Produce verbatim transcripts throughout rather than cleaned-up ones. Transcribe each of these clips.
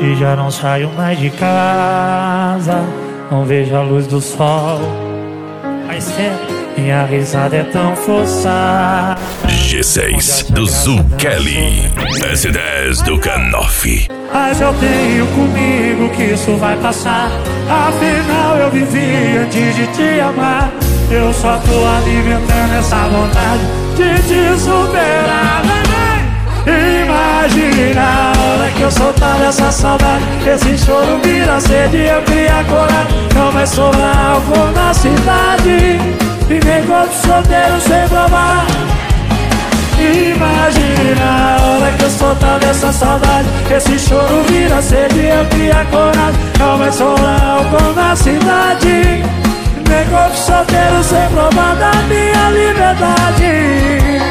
e já não saio mais de casa. Não vejo a luz do sol. Mas sempre minha risada é tão forçada. G seis do Zuccheli, S dez do Canoff. Mas eu tenho comigo que isso vai passar. Afinal eu vivi antes de te amar. Eu só tô alimentando essa vontade de te superar. Imagina a hora que eu soltar essa saudade. Esse choro vira sede, eu cria coragem. Não vai sobrar álcool na cidade e nem corpo solteiro sem provar. Imagina a hora que eu soltar dessa saudade. Esse choro vira sede, eu cria coragem. Não vai sobrar álcool na cidade, nem corpo solteiro sem provar da minha liberdade.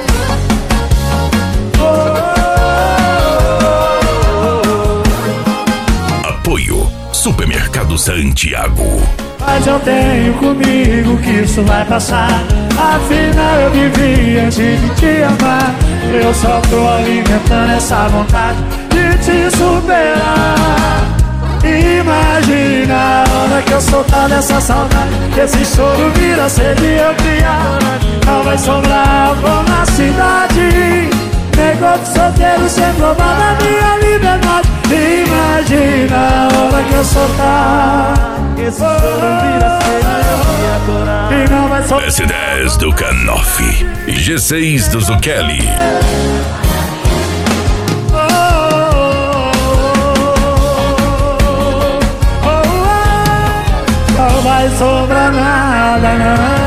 Apoio Supermercado Santiago. Mas eu tenho comigo que isso vai passar. Afinal eu vivi antes de te amar. Eu só tô alimentando essa vontade de te superar. Imagina a hora que eu soltar dessa saudade. Esse choro vira sede, eu criar. Não vai sobrar álcool na cidade, nem corpo solteiro sem provar da minha liberdade. Imagina a hora que eu soltar. Esse choro vira sede, eu criar. E não vai sobrar S dez do Canoff e G seis do Zuccheli. Não vai sobrar nada, não.